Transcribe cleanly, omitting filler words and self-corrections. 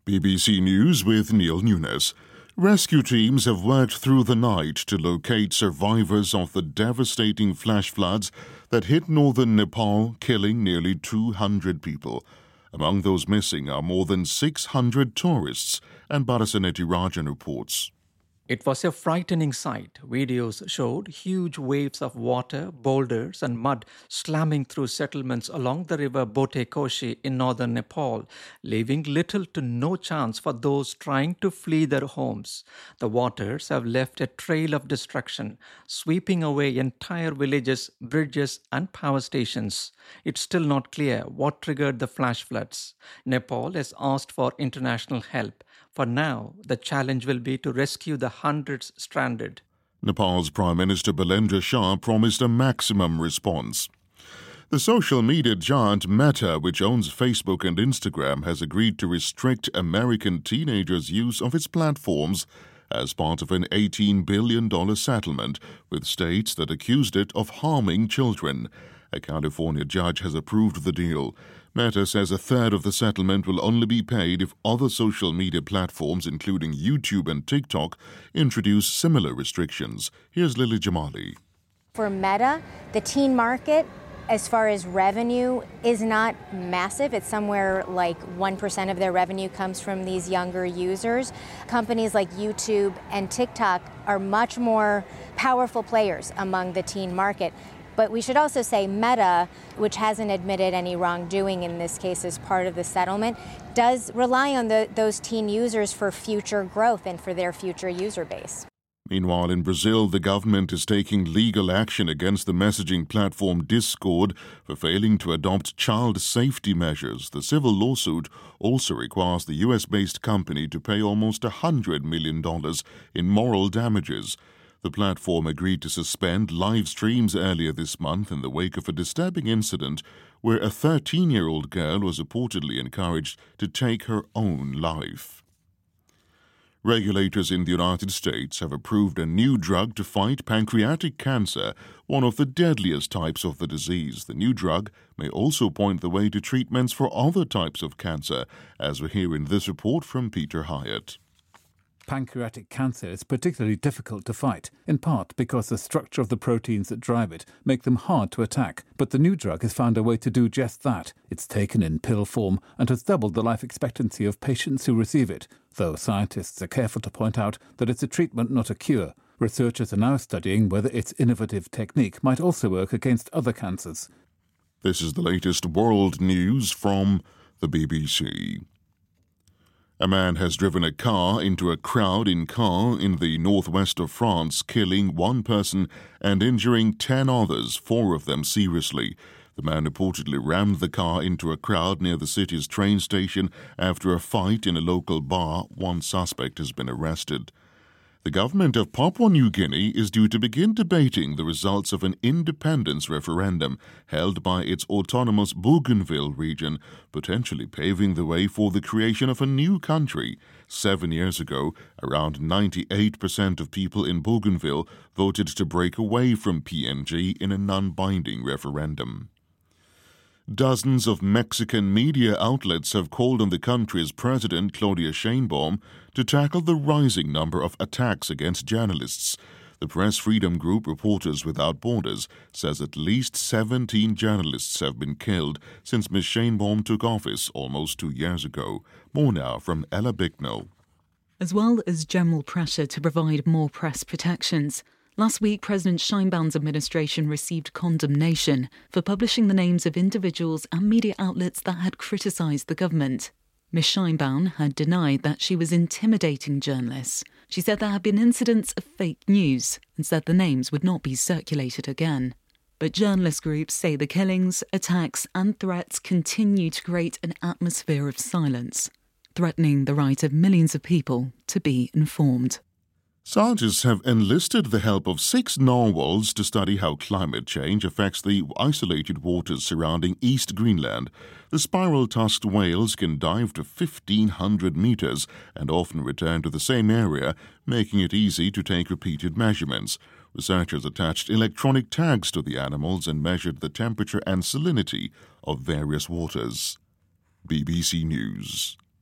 BBC News with Neil Nunes. Rescue teams have worked through the night to locate survivors of the devastating flash floods that hit northern Nepal, killing nearly 200 people. Among those missing are more than 600 tourists, and Barasanetti Rajan reports. It was a frightening sight. Videos showed huge waves of water, boulders and mud slamming through settlements along the river Botekoshi in northern Nepal, leaving little to no chance for those trying to flee their homes. The waters have left a trail of destruction, sweeping away entire villages, bridges and power stations. It's still not clear what triggered the flash floods. Nepal has asked for international help. For now, the challenge will be to rescue the hundreds stranded. Nepal's Prime Minister Bilendra Shah promised a maximum response. The social media giant Meta, which owns Facebook and Instagram, has agreed to restrict American teenagers' use of its platforms as part of an $18 billion settlement with states that accused it of harming children. A California judge has approved the deal. Meta says a third of the settlement will only be paid if other social media platforms, including YouTube and TikTok, introduce similar restrictions. Here's Lily Jamali. For Meta, the teen market, as far as revenue, is not massive. It's somewhere like 1% of their revenue comes from these younger users. Companies like YouTube and TikTok are much more powerful players among the teen market. But we should also say Meta, which hasn't admitted any wrongdoing in this case as part of the settlement, does rely on those teen users for future growth and for their future user base. Meanwhile, in Brazil, the government is taking legal action against the messaging platform Discord for failing to adopt child safety measures. The civil lawsuit also requires the U.S.-based company to pay almost $100 million in moral damages. The platform agreed to suspend live streams earlier this month in the wake of a disturbing incident where a 13-year-old girl was reportedly encouraged to take her own life. Regulators in the United States have approved a new drug to fight pancreatic cancer, one of the deadliest types of the disease. The new drug may also point the way to treatments for other types of cancer, as we hear in this report from Peter Hyatt. Pancreatic cancer is particularly difficult to fight, in part because the structure of the proteins that drive it make them hard to attack. But the new drug has found a way to do just that. It's taken in pill form and has doubled the life expectancy of patients who receive it, though scientists are careful to point out that it's a treatment, not a cure. Researchers are now studying whether its innovative technique might also work against other cancers. This is the latest world news from the BBC. A man has driven a car into a crowd in Caen in the northwest of France, killing one person and injuring 10 others, 4 of them seriously. The man reportedly rammed the car into a crowd near the city's train station after a fight in a local bar. One suspect has been arrested. The government of Papua New Guinea is due to begin debating the results of an independence referendum held by its autonomous Bougainville region, potentially paving the way for the creation of a new country. 7 years ago, around 98% of people in Bougainville voted to break away from PNG in a non-binding referendum. Dozens of Mexican media outlets have called on the country's president, Claudia Sheinbaum, to tackle the rising number of attacks against journalists. The press freedom group Reporters Without Borders says at least 17 journalists have been killed since Ms. Sheinbaum took office almost 2 years ago. More now from Ella Bicknell. As well as general pressure to provide more press protections, last week, President Sheinbaum's administration received condemnation for publishing the names of individuals and media outlets that had criticised the government. Ms. Sheinbaum had denied that she was intimidating journalists. She said there had been incidents of fake news and said the names would not be circulated again. But journalist groups say the killings, attacks and threats continue to create an atmosphere of silence, threatening the right of millions of people to be informed. Scientists have enlisted the help of 6 narwhals to study how climate change affects the isolated waters surrounding East Greenland. The spiral-tusked whales can dive to 1,500 meters and often return to the same area, making it easy to take repeated measurements. Researchers attached electronic tags to the animals and measured the temperature and salinity of various waters. BBC News.